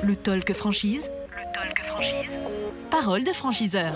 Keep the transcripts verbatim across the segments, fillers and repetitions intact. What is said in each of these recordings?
Le talk franchise. Le talk franchise. Parole de franchiseur.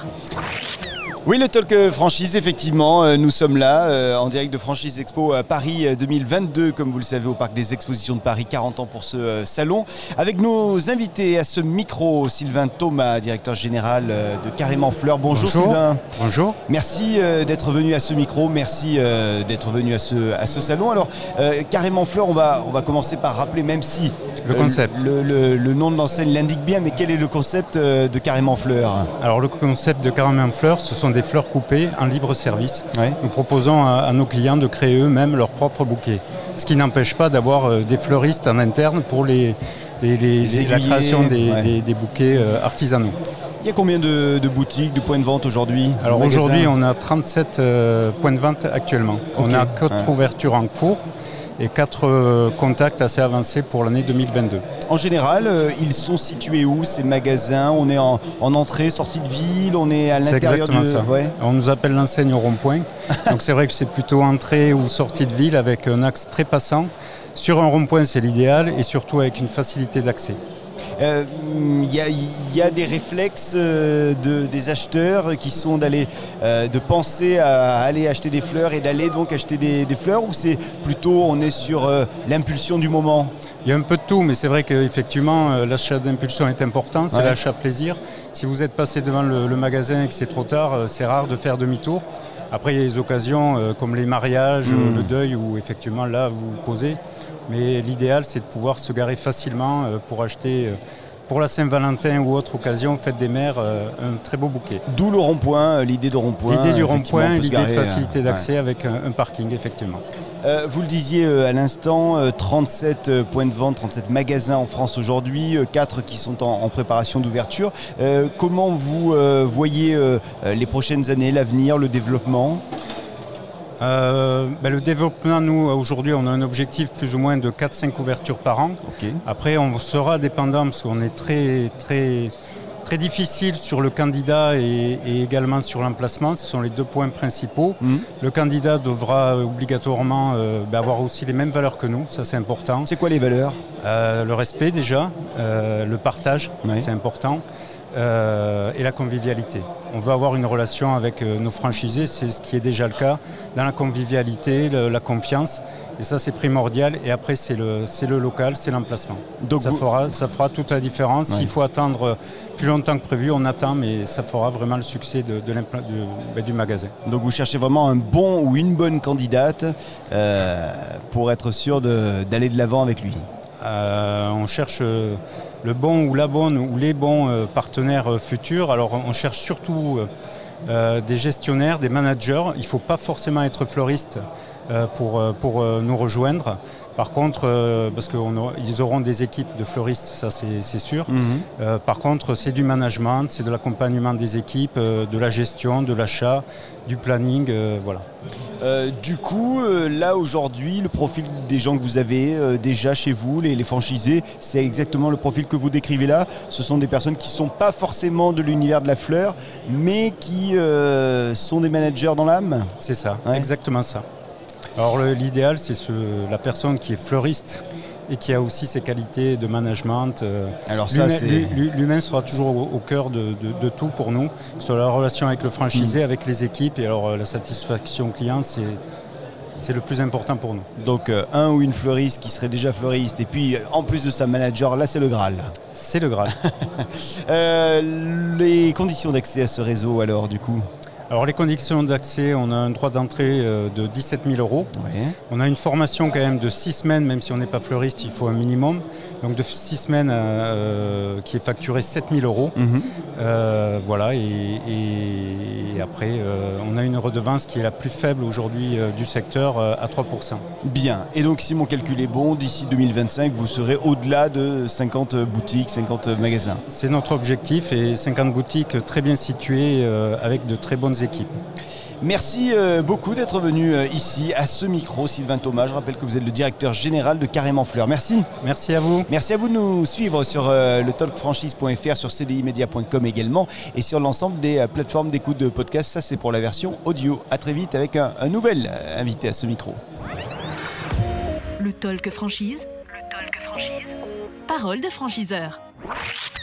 Oui, le Talk Franchise, effectivement, euh, nous sommes là euh, en direct de Franchise Expo à Paris deux mille vingt-deux, comme vous le savez, au Parc des Expositions de Paris, quarante ans pour ce euh, salon. Avec nos invités à ce micro, Sylvain Thomas, directeur général euh, de Carrément Fleurs. Bonjour, Bonjour Sylvain. Bonjour. Merci euh, d'être venu à ce micro, merci euh, d'être venu à ce, à ce salon. Alors, euh, Carrément Fleurs, on va, on va commencer par rappeler, même si Le euh, concept. le, le, le nom de l'enseigne l'indique bien, mais quel est le concept euh, de Carrément Fleurs ? Alors le concept de Carrément Fleurs, ce sont des fleurs coupées en libre service. Ouais. Nous proposons à, à nos clients de créer eux-mêmes leur propre bouquet. Ce qui n'empêche pas d'avoir euh, des fleuristes en interne pour les, les, les, Les les- la aiguillés, création des, ouais. des- des bouquets euh, artisanaux. Il y a combien de, de boutiques, de points de vente aujourd'hui ? Alors de magasins aujourd'hui, on a trente-sept euh, points de vente actuellement. On Ok. a quatre Ouais. ouvertures en cours et quatre euh, contacts assez avancés pour l'année deux mille vingt-deux. En général, euh, ils sont situés où ces magasins ? On est en, en entrée, sortie de ville, on est à C'est l'intérieur exactement de... ça. Ouais. On nous appelle l'enseigne au rond-point. Donc c'est vrai que c'est plutôt entrée ou sortie de ville avec un axe très passant. Sur un rond-point, c'est l'idéal et surtout avec une facilité d'accès. Euh, Il y, a, il y a des réflexes euh, de, des acheteurs qui sont d'aller, euh, de penser à aller acheter des fleurs et d'aller donc acheter des, des fleurs, ou c'est plutôt on est sur euh, l'impulsion du moment ? Il y a un peu de tout, mais c'est vrai qu'effectivement, euh, l'achat d'impulsion est important, c'est Ouais. l'achat plaisir. Si vous êtes passé devant le, le magasin et que c'est trop tard, euh, c'est rare de faire demi-tour. Après, il y a des occasions euh, comme les mariages, Mmh. euh, le deuil, où effectivement là, vous vous posez. Mais l'idéal, c'est de pouvoir se garer facilement euh, pour acheter, euh, pour la Saint-Valentin ou autre occasion, fête des mères, euh, un très beau bouquet. D'où le rond-point, euh, l'idée de rond-point. L'idée du effectivement, on rond-point, peut se l'idée de garer, facilité euh, d'accès avec un, un parking, effectivement. Euh, vous le disiez euh, à l'instant, euh, trente-sept euh, points de vente, trente-sept magasins en France aujourd'hui, euh, quatre qui sont en, en préparation d'ouverture. Euh, comment vous euh, voyez euh, euh, les prochaines années, l'avenir, le développement ? Euh, ben, le développement, nous, aujourd'hui, on a un objectif plus ou moins de quatre à cinq ouvertures par an. Ok. Après, on sera dépendant parce qu'on est très, très, très difficile sur le candidat et, et également sur l'emplacement. Ce sont les deux points principaux. Mhm. Le candidat devra euh, obligatoirement euh, ben, avoir aussi les mêmes valeurs que nous, ça c'est important. C'est quoi les valeurs ? Euh, le respect déjà, euh, le partage, Ouais. c'est important, euh, et la convivialité. On veut avoir une relation avec euh, nos franchisés, c'est ce qui est déjà le cas, dans la convivialité, le- la confiance, et ça c'est primordial. Et après c'est le, c'est le local, c'est l'emplacement. Donc Ça vous- fera, ça fera toute la différence. Ouais. S'il faut attendre plus longtemps que prévu, on attend, mais ça fera vraiment le succès de, de l'impla- du, ben, du magasin. Donc vous cherchez vraiment un bon ou une bonne candidate euh, pour être sûr de- d'aller de l'avant avec lui. Euh, on cherche euh, le bon ou la bonne ou les bons euh, partenaires euh, futurs. Alors on cherche surtout euh, euh, des gestionnaires, des managers. Il ne faut pas forcément être fleuriste euh, pour, euh, pour euh, nous rejoindre. Par contre, euh, parce qu'ils auront des équipes de fleuristes, ça c'est c'est sûr. Euh, par contre, c'est du management, c'est de l'accompagnement des équipes, euh, de la gestion, de l'achat, du planning, euh, voilà. Euh, du coup, euh, là aujourd'hui, le profil des gens que vous avez euh, déjà chez vous, les, les franchisés, c'est exactement le profil que vous décrivez là. Ce sont des personnes qui ne sont pas forcément de l'univers de la fleur, mais qui euh, sont des managers dans l'âme. C'est ça, Ouais. exactement ça. Alors le- l'idéal, c'est ce- la personne qui est fleuriste et qui a aussi ses qualités de management. euh, Alors ça, l'humain- c'est... l'hu- L'humain sera toujours au, au cœur de, de- de tout pour nous, sur la relation avec le franchisé, avec les équipes. Et alors euh, la satisfaction client, c'est c'est le plus important pour nous. Donc euh, un ou une fleuriste qui serait déjà fleuriste, et puis euh, en plus de ça, manager, là c'est le Graal. C'est le Graal. Euh, les conditions d'accès à ce réseau alors du coup ? Alors les conditions d'accès, on a un droit d'entrée euh, de dix-sept mille euros. Ouais. On a une formation quand même de six semaines, même si on n'est pas fleuriste, il faut un minimum. Donc de six semaines euh, qui est facturé sept mille euros. Mhm. Euh, voilà, et, et après, euh, on a une redevance qui est la plus faible aujourd'hui euh, du secteur, euh, à trois pour cent. Bien, et donc si mon calcul est bon, d'ici deux mille vingt-cinq, vous serez au-delà de cinquante boutiques, cinquante magasins. C'est notre objectif et cinquante boutiques très bien situées euh, avec de très bonnes équipes. Merci euh, beaucoup d'être venu euh, ici à ce micro, Sylvain Thomas. Je rappelle que vous êtes le directeur général de Carrément Fleurs. Merci. Merci à vous. Merci à vous de nous suivre sur euh, le talk franchise point f r, sur c d i media point com également, et sur l'ensemble des euh, plateformes d'écoute de podcast. Ça, c'est pour la version audio. À très vite avec un, un nouvel euh, invité à ce micro. Le talk franchise. Le talk franchise. Parole de franchiseur. Talk.